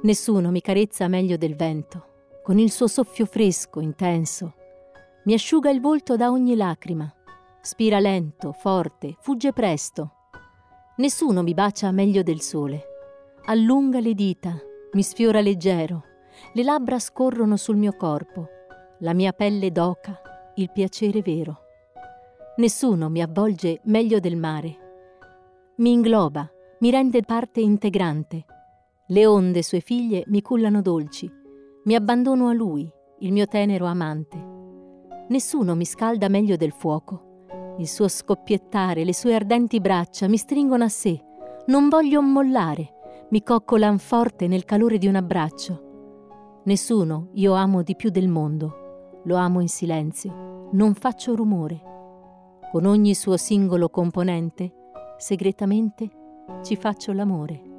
Nessuno mi carezza meglio del vento, con il suo soffio fresco, intenso. Mi asciuga il volto da ogni lacrima, spira lento, forte, fugge presto. Nessuno mi bacia meglio del sole. Allunga le dita, mi sfiora leggero, le labbra scorrono sul mio corpo, la mia pelle d'oca, il piacere vero. Nessuno mi avvolge meglio del mare. Mi ingloba, mi rende parte integrante. Le onde sue figlie mi cullano dolci. Mi abbandono a lui, il mio tenero amante. Nessuno mi scalda meglio del fuoco. Il suo scoppiettare, le sue ardenti braccia mi stringono a sé. Non voglio mollare, mi coccolan forte nel calore di un abbraccio. Nessuno io amo di più del mondo. Lo amo in silenzio, non faccio rumore. Con ogni suo singolo componente, segretamente ci faccio l'amore.